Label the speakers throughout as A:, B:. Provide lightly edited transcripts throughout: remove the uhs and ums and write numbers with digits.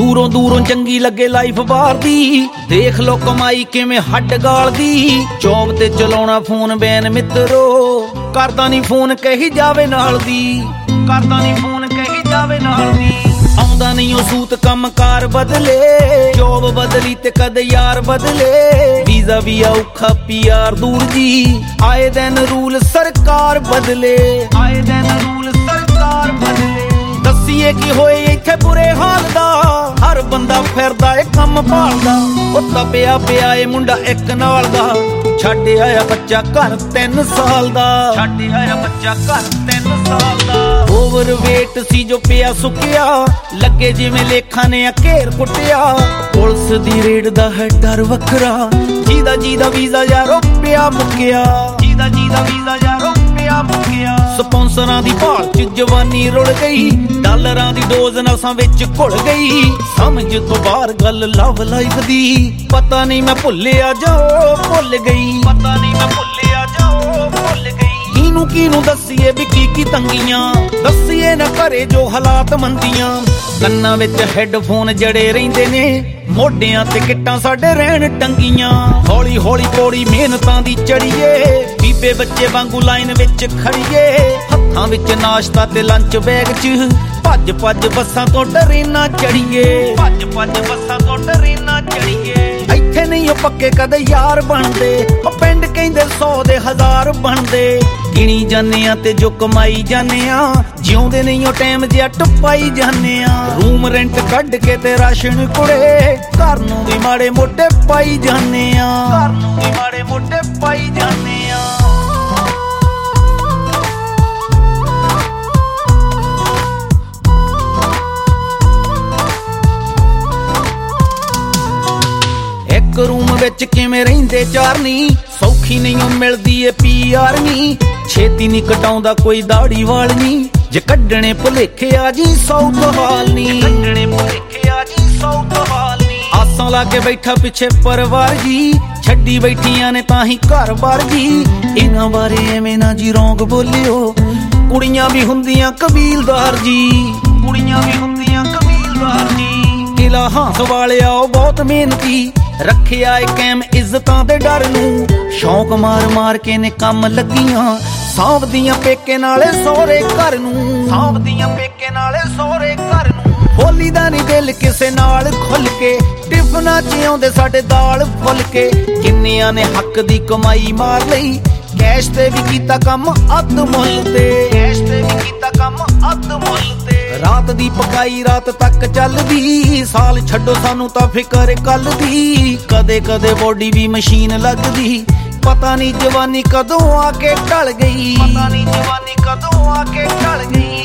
A: दूरों दूरों चंगी लगे लाइफ बाहर दी, देख लो कमाई किवें हट गालदी। जॉब ते चलाउणा फोन बैन मित्रो, करदा नहीं फोन कही जावे नाल दी, करदा नहीं फोन कही जावे नाल दी। आउंदा नहीं ओ सूत कम कार बदले, जॉब बदली ते कदे यार बदले। वीजा भी औखा पीआर दूर जी, आए दिन रूल सरकार बदले, आए दिन रूल सरकार बदले। दसीए की होए इत्थे बुरे हाल दा, हर बंदा फिरदा ए कम भालदा। ओ तपिया पिया ए मुंडा इक नाल दा, छड्ड आया बच्चा घर 3 साल दा, छड्ड आया बच्चा घर 3 साल दा। ओवरवेट सी जो पिया सुकिया, लगे जिवें लेखा ने घेर कुटिया। पुलिस दी रेड दा है डर वखरा, जीदा जीदा वीजा यारो पिया मुकिया, जीदा जीदा वीजा यारो पिया मुकिया। स्पॉन्सरां दी भाल च जवानी रुड़ गई, डॉलरां दी डोज नसां विच घुल गई। समझ तो बाहर गल लव लाइफ दी, पता नहीं मैं भुल्लिया जाओ भुल गई, पता नहीं मैं भुल्लिया जाओ भुल गई। किनू दसीए भी की तंगियां, दसीए ना करे जो हालात मंदियां। कन्नां विच हैडफोन जड़े रहिंदे ने, मोढियां ते किट्टां साडे रहण टंगियां। हौली हौली पौड़ी मेहनतां दी चढ़ीए, बीबे बच्चे वांगू लाइन विच खड़ीए। हत्थां विच नाश्ता ते लंच बैग च, भज भज बसां तो ट्रेनां चढ़ीए, भज भज बसां तो ट्रेनां चढ़ीए। इत्थे नहीं ओ पक्के कदे यार बनदे, ओ पिंड कहंदे 100 दे 1000 बनदे। गिणी जाने आ ते जो कमाई जाने आ, जिउंदे नहीं ओ टाइम जिहा टपाई जाने आ। रूम रेंट कढ के ते राशन कुड़े, घर नूं भी माड़े मोटे पाई जाने आ, घर नूं भी माड़े मोटे पाई जाने आ। एक रूम विच किवें रहिंदे चार नी, सौखी नहीं मिलदी ए पीआर नी। छेती नहीं कटाउंदा कोई दाड़ी वाल नी, जे कड्डणे भुलेखे आ जी 100 हाल नी, कड्डणे भुलेखे आ जी 100 हाल नी। आसां ला के बैठा पिछे परिवार जी, छड्डी बैठियां ने ताही घर बार जी। इन्हां बारे एवें ना जी रौंग बोलियो, कुड़ियां भी हुंदियां कबीलदार जी, कुड़ियां भी हुंदियां कबीलदार जी। किला हांस वालिया ओ बहुत मेहनती, रखिया ए कैम इज्जतां दे डर नूं। शौक मार मार के ने कम लगियां, सांभदियां पेके नाले सौरे घर नूं, सांभदियां पेके नाले सौरे घर नूं। बोली दा नहीं दिल किसे नाल खुल के, टिफना च आउंदे साडे दाल फुल के। किन्नियां ने हक दी कमाई मार लई, कैश ते भी कीता कम अध मुल ते, कैश ते भी कीता कम अध मुल ते। रात दी पकाई रात तक चलदी, साल छड्डो सानू तां फिकर कल दी। कदे कदे बॉडी भी मशीन लगदी, पता नहीं जवानी कदों आके ढल गई, पता नहीं जवानी कदों आके ढल गई।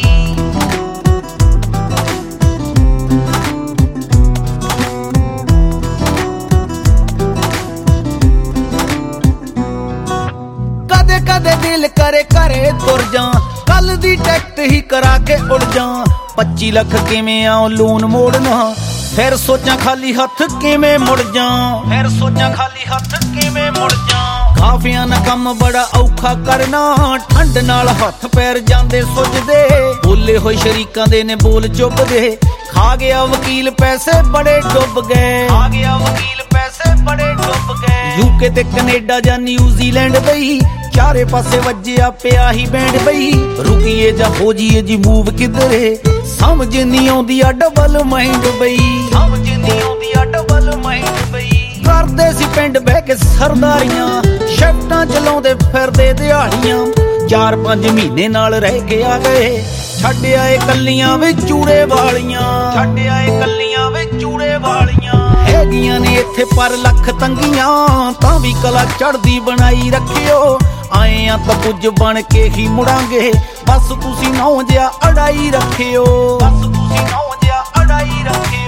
A: कदे कदे दिल करे करे तुर जा, कल दी टिकट ही करा के उड़ जा। 25 लाख किवें आऊं लोन मोड़ना, फिर सोचा खाली हथ किवें मुड़ जा, फिर सोचा खाली हथ किवें मुड़ जा। काफियां ना कम बड़ा औखा करना, ठंड नाल हथ पैर जांदे सुजदे। बोले होए शरीकां दे ने बोल चुभदे, खा गया वकील पैसे बड़े डुब गए, खा गया वकील पैसे बड़े डुब गए। यूके ते कनेडा जा न्यूजीलैंड बई, चारे पासे वज्जिया पिया ही बैंड बई। रुकीए जा हो जीए जी मूव किधरे, समझ नहीं आउंदी आ डबल माइंड बई, समझ नहीं आउंदी आ डबल माइंड बई। करदे सी पिंड बह के सरदारियां, शिफ्टां चलाउंदे फिरदे दिहाड़ियां। 4-5 महीने नाल रह के आ गए, छड्ड आए कल्लियां वे चूड़े वालियां, छड्ड आए कल्लियां वे चूड़े वालियां। हैगियां ने इत्थे पर लख तंगियां, तां भी कला चढ़दी बनाई रखियो। आए आ तां कुछ बन के ही मुड़ांगे, बस तुसी नौ जिहा अड़ाई रखियो, बस तुसी नौ जिहा अड़ाई रखियो।